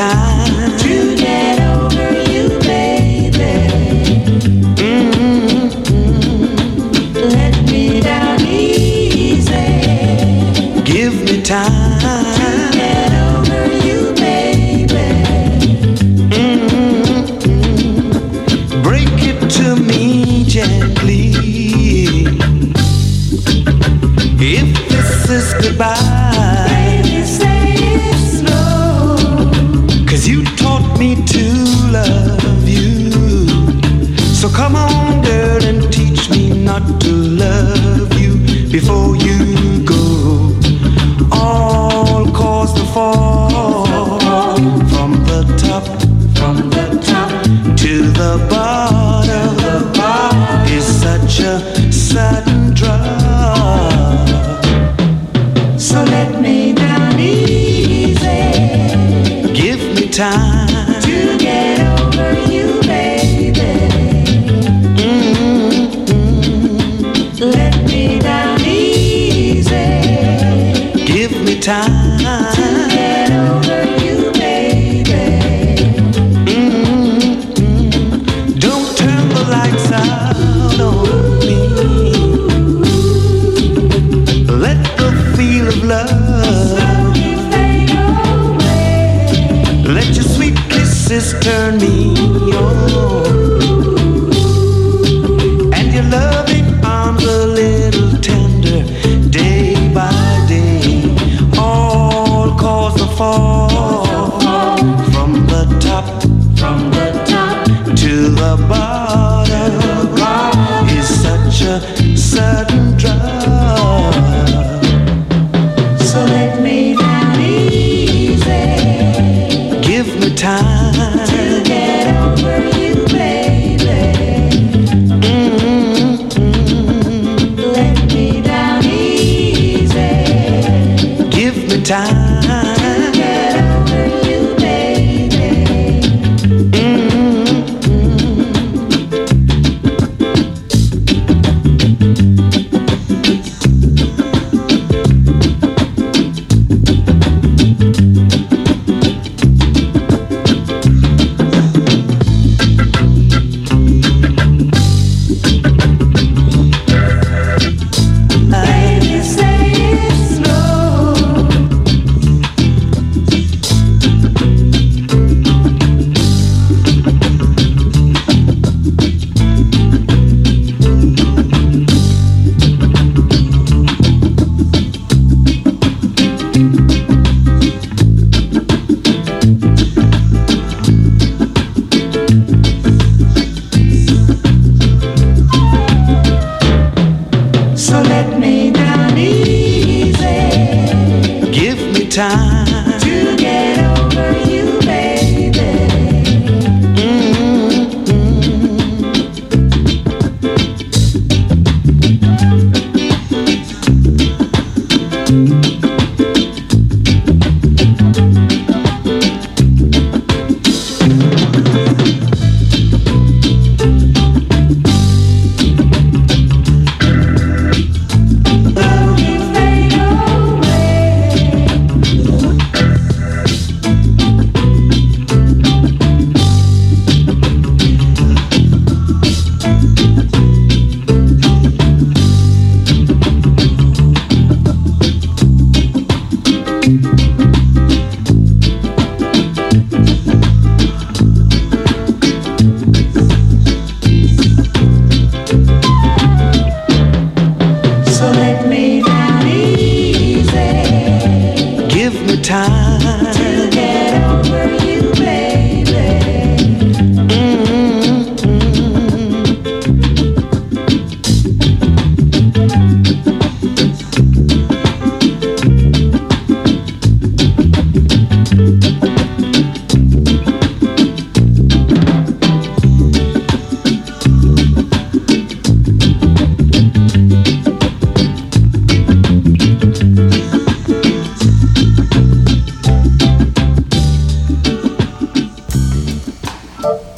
time to get over you, baby. Let me down easy. Give me time to get over you, baby. Break it to me gently. If this is goodbye, Baby, say it slow. 'Cause you taught me to love you. So come on, girl, and teach me not to love you before you go. All cause to fall from the top to the bottom is such a sudden drop. So let me down easy. Give me time to get over you, baby. Let me down easy. Give me time to get over you, baby. Don't turn the lights out on me. Let the feel of love slowly fade away. let your sweet kisses turn me on, and your loving arms a little tender day by day. All cause to fall from the top to the bottom is such a sudden drop. So let me down easy. Give me time to get over you, baby. Let me down easy. Give me time to get over you, baby. Baby, say it slow. So let me down easy. Give me time to get over you, baby. Slowly fade time